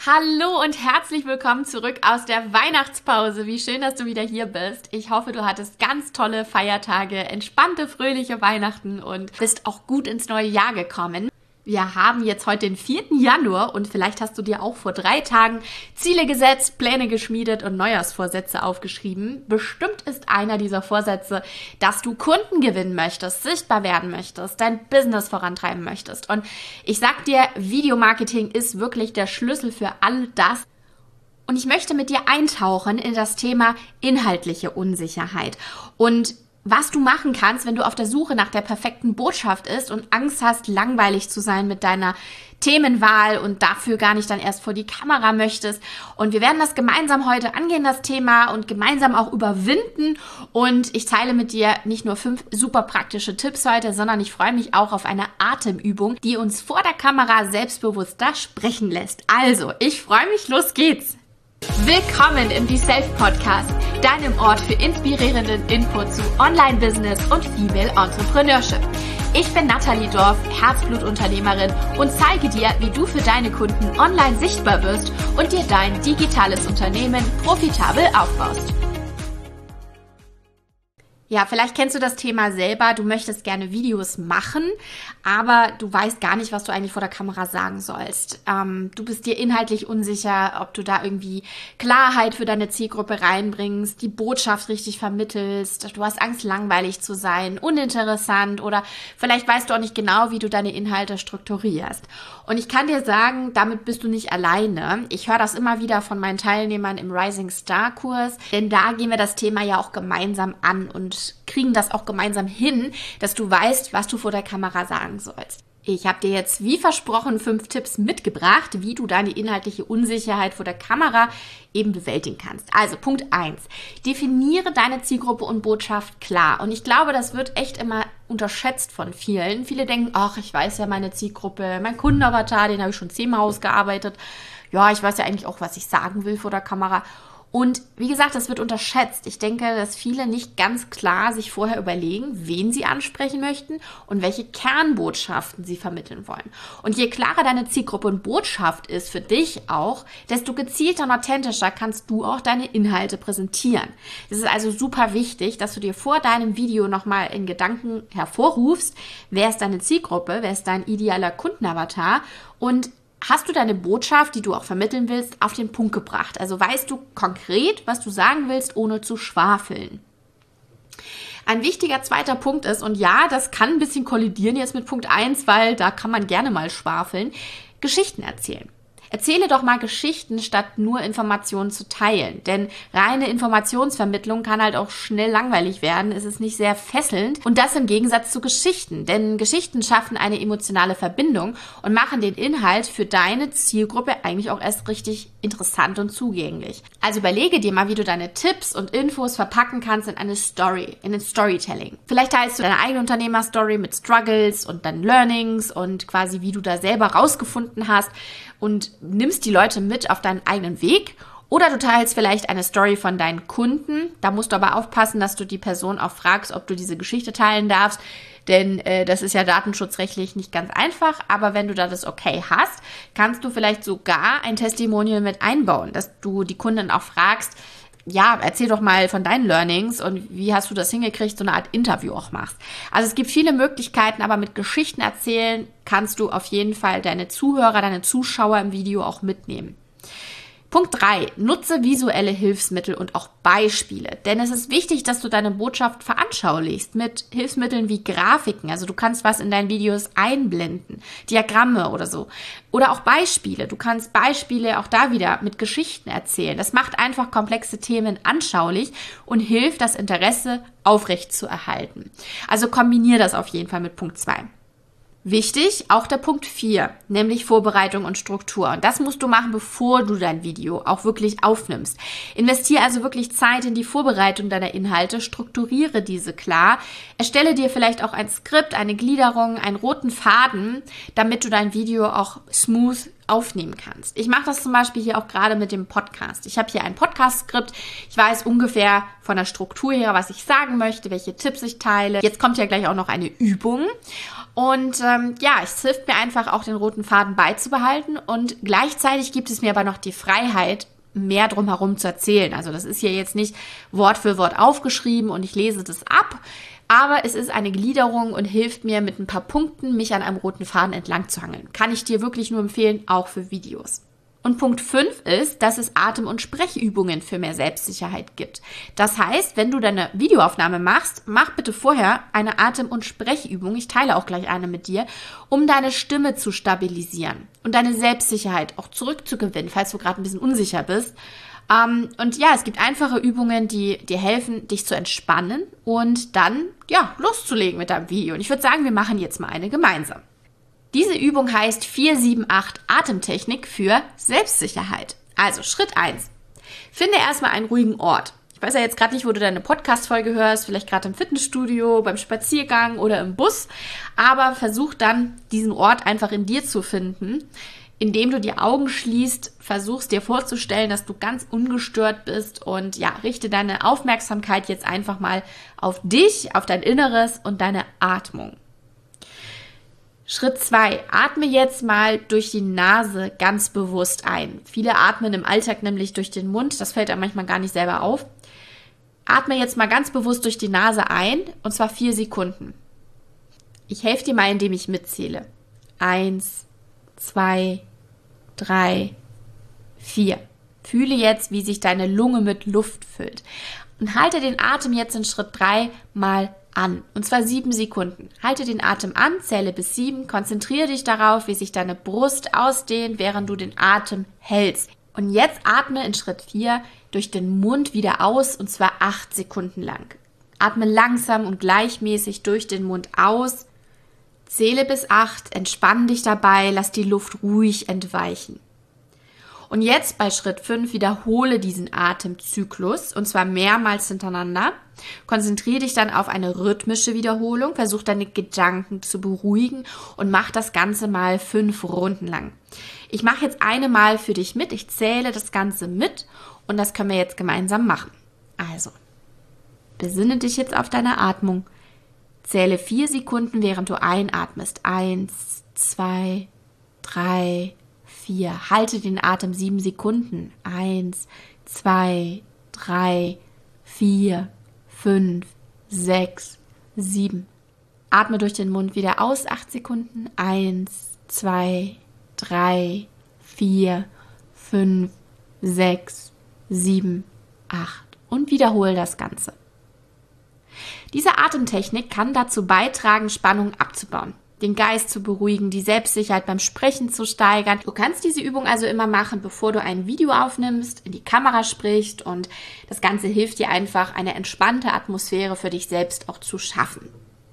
Hallo und herzlich willkommen zurück aus der Weihnachtspause. Wie schön, dass du wieder hier bist. Ich hoffe, du hattest ganz tolle Feiertage, entspannte, fröhliche Weihnachten und bist auch gut ins neue Jahr gekommen. Wir haben jetzt heute den 4. Januar und vielleicht hast du dir auch vor 3 Tagen Ziele gesetzt, Pläne geschmiedet und Neujahrsvorsätze aufgeschrieben. Bestimmt ist einer dieser Vorsätze, dass du Kunden gewinnen möchtest, sichtbar werden möchtest, dein Business vorantreiben möchtest. Und ich sag dir, Videomarketing ist wirklich der Schlüssel für all das. Und ich möchte mit dir eintauchen in das Thema inhaltliche Unsicherheit und was du machen kannst, wenn du auf der Suche nach der perfekten Botschaft bist und Angst hast, langweilig zu sein mit deiner Themenwahl und dafür gar nicht dann erst vor die Kamera möchtest. Und wir werden das gemeinsam heute angehen, das Thema, und gemeinsam auch überwinden. Und ich teile mit dir nicht nur 5 super praktische Tipps heute, sondern ich freue mich auch auf eine Atemübung, die uns vor der Kamera selbstbewusster sprechen lässt. Also, ich freue mich, los geht's! Willkommen im Be Self Podcast, deinem Ort für inspirierenden Input zu Online-Business und Female Entrepreneurship. Ich bin Nathalie Dorf, Herzblutunternehmerin und zeige dir, wie du für deine Kunden online sichtbar wirst und dir dein digitales Unternehmen profitabel aufbaust. Ja, vielleicht kennst du das Thema selber, du möchtest gerne Videos machen, aber du weißt gar nicht, was du eigentlich vor der Kamera sagen sollst. Du bist dir inhaltlich unsicher, ob du da irgendwie Klarheit für deine Zielgruppe reinbringst, die Botschaft richtig vermittelst, du hast Angst, langweilig zu sein, uninteressant, oder vielleicht weißt du auch nicht genau, wie du deine Inhalte strukturierst. Und ich kann dir sagen, damit bist du nicht alleine. Ich höre das immer wieder von meinen Teilnehmern im Rising Star Kurs, denn da gehen wir das Thema ja auch gemeinsam an und kriegen das auch gemeinsam hin, dass du weißt, was du vor der Kamera sagen sollst. Ich habe dir jetzt, wie versprochen, 5 Tipps mitgebracht, wie du deine inhaltliche Unsicherheit vor der Kamera eben bewältigen kannst. Also Punkt 1. Definiere deine Zielgruppe und Botschaft klar. Und ich glaube, das wird echt immer unterschätzt von vielen. Viele denken, ach, ich weiß ja meine Zielgruppe, mein Kundenavatar, den habe ich schon 10-mal ausgearbeitet. Ja, ich weiß ja eigentlich auch, was ich sagen will vor der Kamera. Und wie gesagt, das wird unterschätzt. Ich denke, dass viele nicht ganz klar sich vorher überlegen, wen sie ansprechen möchten und welche Kernbotschaften sie vermitteln wollen. Und je klarer deine Zielgruppe und Botschaft ist für dich auch, desto gezielter und authentischer kannst du auch deine Inhalte präsentieren. Es ist also super wichtig, dass du dir vor deinem Video nochmal in Gedanken hervorrufst, wer ist deine Zielgruppe, wer ist dein idealer Kundenavatar und hast du deine Botschaft, die du auch vermitteln willst, auf den Punkt gebracht? Also weißt du konkret, was du sagen willst, ohne zu schwafeln? Ein wichtiger zweiter Punkt ist, und ja, das kann ein bisschen kollidieren jetzt mit Punkt 1, weil da kann man gerne mal schwafeln, Geschichten erzählen. Erzähle doch mal Geschichten, statt nur Informationen zu teilen. Denn reine Informationsvermittlung kann halt auch schnell langweilig werden. Es ist nicht sehr fesselnd. Und das im Gegensatz zu Geschichten. Denn Geschichten schaffen eine emotionale Verbindung und machen den Inhalt für deine Zielgruppe eigentlich auch erst richtig interessant und zugänglich. Also überlege dir mal, wie du deine Tipps und Infos verpacken kannst in eine Story, in ein Storytelling. Vielleicht teilst du deine eigene Unternehmerstory mit Struggles und dann Learnings und quasi wie du da selber rausgefunden hast und nimmst die Leute mit auf deinen eigenen Weg. Oder du teilst vielleicht eine Story von deinen Kunden. Da musst du aber aufpassen, dass du die Person auch fragst, ob du diese Geschichte teilen darfst. Denn das ist ja datenschutzrechtlich nicht ganz einfach. Aber wenn du da das Okay hast, kannst du vielleicht sogar ein Testimonial mit einbauen, dass du die Kunden auch fragst, ja, erzähl doch mal von deinen Learnings und wie hast du das hingekriegt, so eine Art Interview auch machst. Also es gibt viele Möglichkeiten, aber mit Geschichten erzählen kannst du auf jeden Fall deine Zuhörer, deine Zuschauer im Video auch mitnehmen. Punkt 3. Nutze visuelle Hilfsmittel und auch Beispiele. Denn es ist wichtig, dass du deine Botschaft veranschaulichst mit Hilfsmitteln wie Grafiken. Also du kannst was in deinen Videos einblenden, Diagramme oder so. Oder auch Beispiele. Du kannst Beispiele auch da wieder mit Geschichten erzählen. Das macht einfach komplexe Themen anschaulich und hilft, das Interesse aufrechtzuerhalten. Also kombiniere das auf jeden Fall mit Punkt 2. Wichtig, auch der Punkt 4, nämlich Vorbereitung und Struktur. Und das musst du machen, bevor du dein Video auch wirklich aufnimmst. Investiere also wirklich Zeit in die Vorbereitung deiner Inhalte, strukturiere diese klar, erstelle dir vielleicht auch ein Skript, eine Gliederung, einen roten Faden, damit du dein Video auch smooth aufnehmen kannst. Ich mache das zum Beispiel hier auch gerade mit dem Podcast. Ich habe hier ein Podcast-Skript. Ich weiß ungefähr von der Struktur her, was ich sagen möchte, welche Tipps ich teile. Jetzt kommt ja gleich auch noch eine Übung. Und ja, es hilft mir einfach auch, den roten Faden beizubehalten. Und gleichzeitig gibt es mir aber noch die Freiheit, mehr drumherum zu erzählen. Also das ist hier jetzt nicht Wort für Wort aufgeschrieben und ich lese das ab, aber es ist eine Gliederung und hilft mir mit ein paar Punkten, mich an einem roten Faden entlang zu hangeln. Kann ich dir wirklich nur empfehlen, auch für Videos. Und Punkt 5 ist, dass es Atem- und Sprechübungen für mehr Selbstsicherheit gibt. Das heißt, wenn du deine Videoaufnahme machst, mach bitte vorher eine Atem- und Sprechübung, ich teile auch gleich eine mit dir, um deine Stimme zu stabilisieren und deine Selbstsicherheit auch zurückzugewinnen, falls du gerade ein bisschen unsicher bist. Und ja, es gibt einfache Übungen, die dir helfen, dich zu entspannen und dann, ja, loszulegen mit deinem Video. Und ich würde sagen, wir machen jetzt mal eine gemeinsam. Diese Übung heißt 4-7-8 Atemtechnik für Selbstsicherheit. Also Schritt 1. Finde erstmal einen ruhigen Ort. Ich weiß ja jetzt gerade nicht, wo du deine Podcast-Folge hörst, vielleicht gerade im Fitnessstudio, beim Spaziergang oder im Bus, aber versuch dann, diesen Ort einfach in dir zu finden, indem du die Augen schließt, versuchst dir vorzustellen, dass du ganz ungestört bist und ja, richte deine Aufmerksamkeit jetzt einfach mal auf dich, auf dein Inneres und deine Atmung. Schritt 2. Atme jetzt mal durch die Nase ganz bewusst ein. Viele atmen im Alltag nämlich durch den Mund. Das fällt einem manchmal gar nicht selber auf. Atme jetzt mal ganz bewusst durch die Nase ein, und zwar 4 Sekunden. Ich helfe dir mal, indem ich mitzähle. 1, 2, 3, 4. Fühle jetzt, wie sich deine Lunge mit Luft füllt. Und halte den Atem jetzt in Schritt 3 mal an. Und zwar 7 Sekunden. Halte den Atem an, zähle bis 7, konzentriere dich darauf, wie sich deine Brust ausdehnt, während du den Atem hältst. Und jetzt atme in Schritt 4 durch den Mund wieder aus, und zwar 8 Sekunden lang. Atme langsam und gleichmäßig durch den Mund aus, zähle bis 8, entspann dich dabei, lass die Luft ruhig entweichen. Und jetzt bei Schritt 5 wiederhole diesen Atemzyklus, und zwar mehrmals hintereinander. Konzentriere dich dann auf eine rhythmische Wiederholung, versuch deine Gedanken zu beruhigen und mach das Ganze mal 5 Runden lang. Ich mache jetzt eine Mal für dich mit, ich zähle das Ganze mit und das können wir jetzt gemeinsam machen. Also, besinne dich jetzt auf deine Atmung. Zähle 4 Sekunden, während du einatmest. 1, 2, 3, 4. Halte den Atem 7 Sekunden. 1, 2, 3, 4, 5, 6, 7. Atme durch den Mund wieder aus. 8 Sekunden. 1, 2, 3, 4, 5, 6, 7, 8. Und wiederhole das Ganze. Diese Atemtechnik kann dazu beitragen, Spannung abzubauen, den Geist zu beruhigen, die Selbstsicherheit beim Sprechen zu steigern. Du kannst diese Übung also immer machen, bevor du ein Video aufnimmst, in die Kamera sprichst, und das Ganze hilft dir einfach, eine entspannte Atmosphäre für dich selbst auch zu schaffen.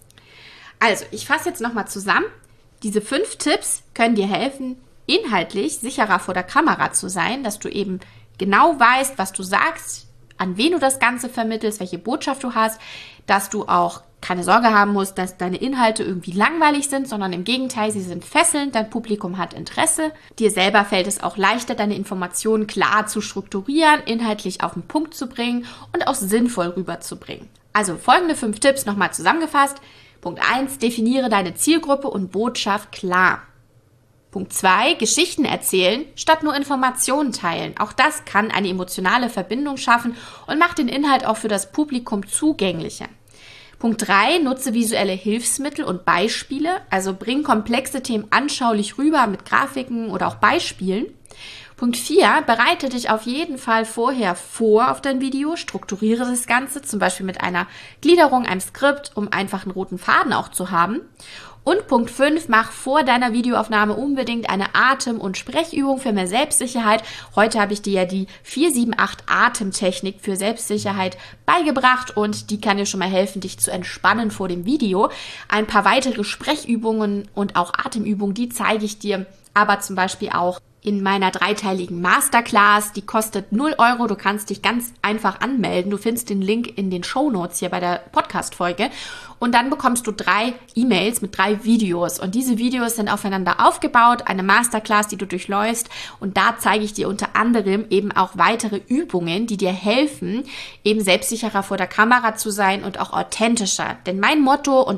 Also, ich fasse jetzt nochmal zusammen. Diese 5 Tipps können dir helfen, inhaltlich sicherer vor der Kamera zu sein, dass du eben genau weißt, was du sagst, an wen du das Ganze vermittelst, welche Botschaft du hast, dass du auch keine Sorge haben musst, dass deine Inhalte irgendwie langweilig sind, sondern im Gegenteil, sie sind fesselnd, dein Publikum hat Interesse. Dir selber fällt es auch leichter, deine Informationen klar zu strukturieren, inhaltlich auf den Punkt zu bringen und auch sinnvoll rüberzubringen. Also folgende 5 Tipps nochmal zusammengefasst. Punkt 1, definiere deine Zielgruppe und Botschaft klar. Punkt 2, Geschichten erzählen, statt nur Informationen teilen. Auch das kann eine emotionale Verbindung schaffen und macht den Inhalt auch für das Publikum zugänglicher. Punkt 3, nutze visuelle Hilfsmittel und Beispiele, also bring komplexe Themen anschaulich rüber mit Grafiken oder auch Beispielen. Punkt 4, bereite dich auf jeden Fall vorher vor auf dein Video, strukturiere das Ganze, zum Beispiel mit einer Gliederung, einem Skript, um einfach einen roten Faden auch zu haben. Und Punkt 5, mach vor deiner Videoaufnahme unbedingt eine Atem- und Sprechübung für mehr Selbstsicherheit. Heute habe ich dir ja die 4-7-8 Atemtechnik für Selbstsicherheit beigebracht und die kann dir schon mal helfen, dich zu entspannen vor dem Video. Ein paar weitere Sprechübungen und auch Atemübungen, die zeige ich dir aber zum Beispiel auch in meiner 3-teiligen Masterclass. Die kostet 0 Euro. Du kannst dich ganz einfach anmelden. Du findest den Link in den Shownotes hier bei der Podcast-Folge. Und dann bekommst du 3 E-Mails mit 3 Videos. Und diese Videos sind aufeinander aufgebaut. Eine Masterclass, die du durchläufst. Und da zeige ich dir unter anderem eben auch weitere Übungen, die dir helfen, eben selbstsicherer vor der Kamera zu sein und auch authentischer. Denn mein Motto, und das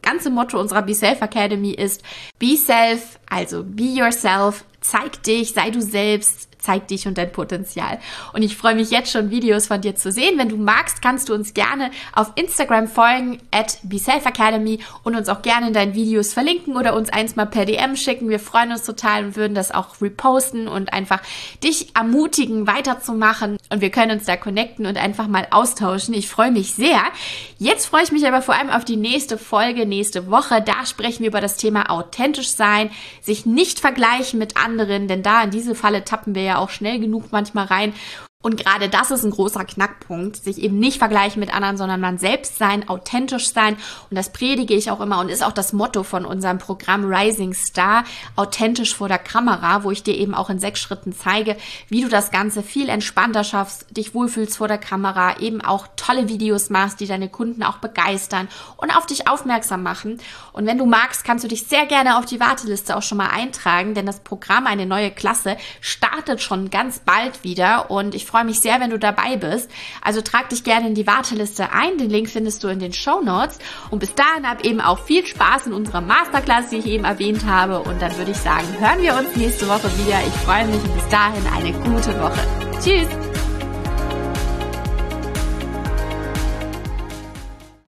ganze Motto unserer Be Self Academy ist Be Self, also Be Yourself, zeig dich, sei du selbst, zeig dich und dein Potenzial. Und ich freue mich jetzt schon, Videos von dir zu sehen. Wenn du magst, kannst du uns gerne auf Instagram folgen, @BeSelfAcademy, und uns auch gerne in deinen Videos verlinken oder uns eins mal per DM schicken. Wir freuen uns total und würden das auch reposten und einfach dich ermutigen, weiterzumachen. Und wir können uns da connecten und einfach mal austauschen. Ich freue mich sehr. Jetzt freue ich mich aber vor allem auf die nächste Folge, nächste Woche. Da sprechen wir über das Thema authentisch sein, sich nicht vergleichen mit anderen, denn da in diese Falle tappen wir ja auch schnell genug manchmal rein. Und gerade das ist ein großer Knackpunkt, sich eben nicht vergleichen mit anderen, sondern man selbst sein, authentisch sein. Und das predige ich auch immer und ist auch das Motto von unserem Programm Rising Star, authentisch vor der Kamera, wo ich dir eben auch in 6 Schritten zeige, wie du das Ganze viel entspannter schaffst, dich wohlfühlst vor der Kamera, eben auch tolle Videos machst, die deine Kunden auch begeistern und auf dich aufmerksam machen. Und wenn du magst, kannst du dich sehr gerne auf die Warteliste auch schon mal eintragen, denn das Programm, eine neue Klasse, startet schon ganz bald wieder und ich freue mich sehr, wenn du dabei bist. Also trag dich gerne in die Warteliste ein. Den Link findest du in den Shownotes. Und bis dahin hab eben auch viel Spaß in unserer Masterclass, die ich eben erwähnt habe. Und dann würde ich sagen, hören wir uns nächste Woche wieder. Ich freue mich und bis dahin eine gute Woche. Tschüss!